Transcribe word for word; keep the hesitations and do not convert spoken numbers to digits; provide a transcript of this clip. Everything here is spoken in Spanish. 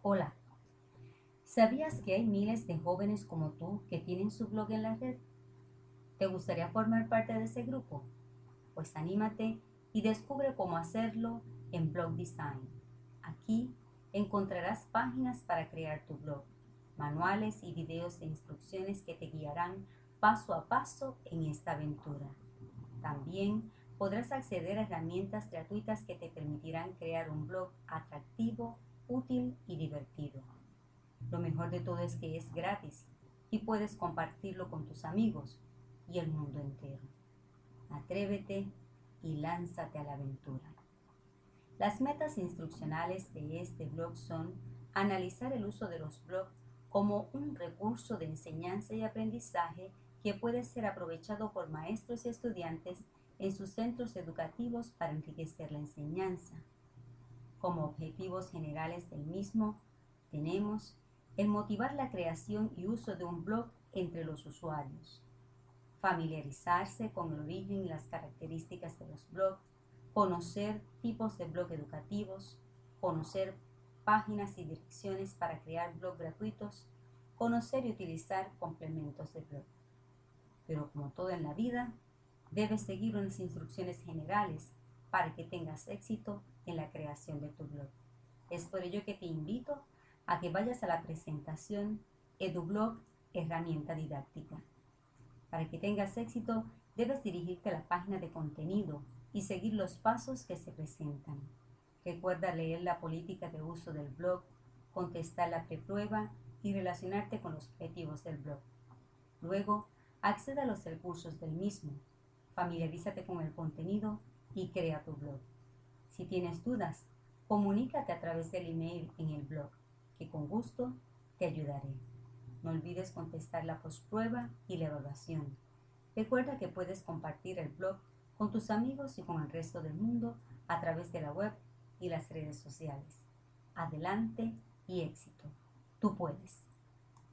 Hola, ¿sabías que hay miles de jóvenes como tú que tienen su blog en la red? ¿Te gustaría formar parte de ese grupo? Pues anímate y descubre cómo hacerlo en Blog Design. Aquí encontrarás páginas para crear tu blog, manuales y videos de instrucciones que te guiarán paso a paso en esta aventura. También podrás acceder a herramientas gratuitas que te permitirán crear un blog atractivo, útil y divertido. Lo mejor de todo es que es gratis y puedes compartirlo con tus amigos y el mundo entero. Atrévete y lánzate a la aventura. Las metas instruccionales de este blog son analizar el uso de los blogs como un recurso de enseñanza y aprendizaje que puede ser aprovechado por maestros y estudiantes en sus centros educativos para enriquecer la enseñanza. Como objetivos generales del mismo, tenemos el motivar la creación y uso de un blog entre los usuarios, familiarizarse con el origen y las características de los blogs, conocer tipos de blog educativos, conocer páginas y direcciones para crear blogs gratuitos, conocer y utilizar complementos de blog. Pero como todo en la vida, debes seguir unas instrucciones generales para que tengas éxito en la creación de tu blog. Es por ello que te invito a que vayas a la presentación EduBlog Herramienta Didáctica. Para que tengas éxito, debes dirigirte a la página de contenido y seguir los pasos que se presentan. Recuerda leer la política de uso del blog, contestar la preprueba y relacionarte con los objetivos del blog. Luego, accede a los recursos del mismo, familiarízate con el contenido y crea tu blog. Si tienes dudas, comunícate a través del email en el blog, que con gusto te ayudaré. No olvides contestar la postprueba y la evaluación. Recuerda que puedes compartir el blog con tus amigos y con el resto del mundo a través de la web y las redes sociales. Adelante y éxito. Tú puedes.